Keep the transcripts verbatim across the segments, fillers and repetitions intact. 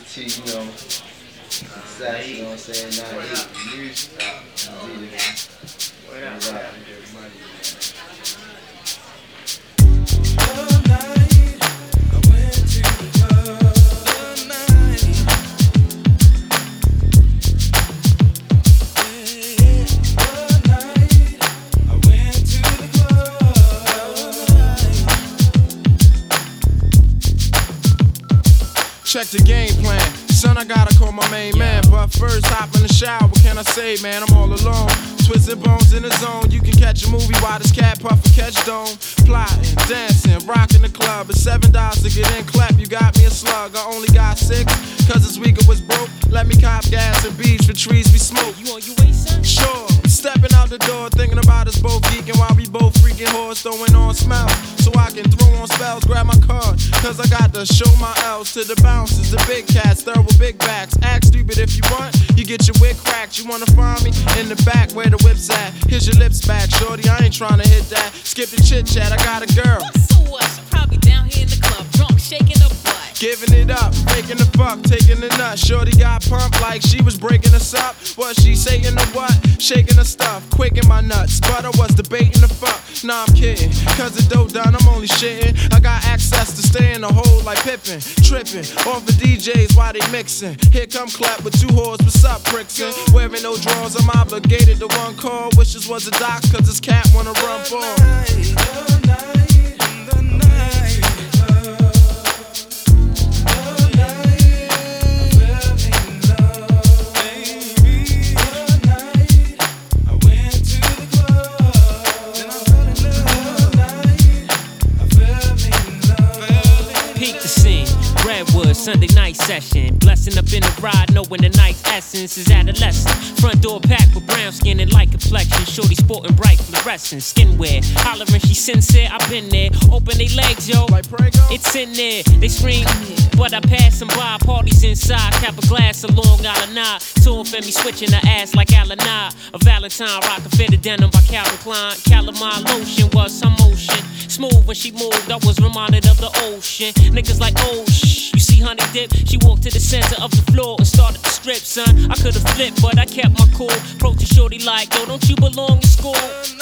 T, you know, success, you know what I'm saying? nine eight, music. What up? Check the game plan. Son, I gotta call my main man. But first, hop in the shower. What can I say, man? I'm all alone. Twisted bones in the zone. You can catch a movie while this cat puff and catch dome. Plotting, dancing, rocking the club. It's seven dollars to get in. Clap, you got me a slug. I only got six. Cause this week it was broke. Let me cop gas and beach for trees we smoke. You on your way, son? Sure. Stepping out the door, thinking about us both geeking while we both freaking whores, throwing on smells. So I can throw on spells, grab my card. Cause I got to show my L's to the bouncers, the big cats, third with big backs. Act stupid if you want, you get your wig cracked. You wanna find me in the back where the whip's at. Here's your lips back, shorty, I ain't trying to hit that. Skip the chit chat, I got a girl. So what? She probably down here in the club, drunk, shaking her butt. Giving it up, making the fuck, taking the nut. Shorty got pumped like she was breaking us up. Was she saying the what? Shaking the stuff, quaking my nuts. But I was debating the fuck. Nah, I'm kidding. Cause the dough done, I'm only shitting. I got access to stay in the hole like Pippin. Tripping off the D Js while they mixing. Here come clap with two whores, what's up, Prickson? Wearing no drawers, I'm obligated to one call. Wishes was a doc, cause this cat wanna run ball. Redwood, Sunday night session. Blessing up in the ride, knowing the night's essence is adolescent. Front door packed with brown skin and light complexion. Shorty sporting bright fluorescent skin wear. Hollering, she sincere, I've been there. Open they legs, yo. It's in there. They scream, but I pass them by. Parties inside, cap a glass along Island Nine. Tall Femi switching her ass like Alan I. A Valentine, rock a fitted denim by Calvin Klein. Calamine lotion was her motion. Smooth when she moved, I was reminded of the ocean. Niggas like, oh, shh. You see Honey Dip, she walked to the center of the floor and started to strip, son. I could've flipped, but I kept my cool. Approached the shorty like, yo, don't you belong in school?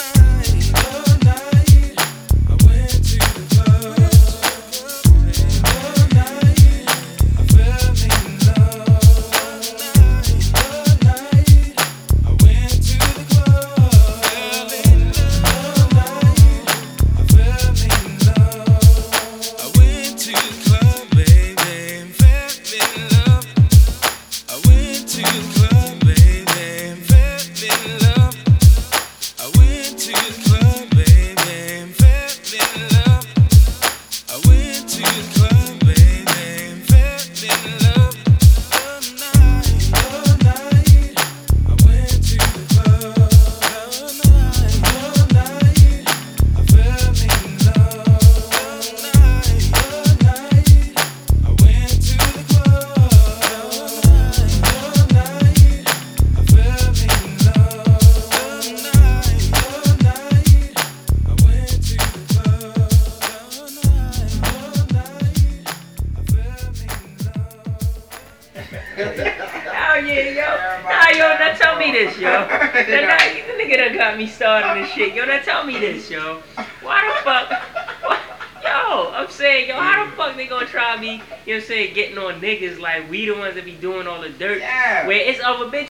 Oh yeah, yo. Nah, yo, now tell me this, yo. Now, now, the nigga done got me started and shit. Yo, now tell me this, yo. Why the fuck? What? Yo, I'm saying, yo, how the fuck they gonna try me, you know what I'm saying, getting on niggas like we the ones that be doing all the dirt? Yeah. Where it's other bitches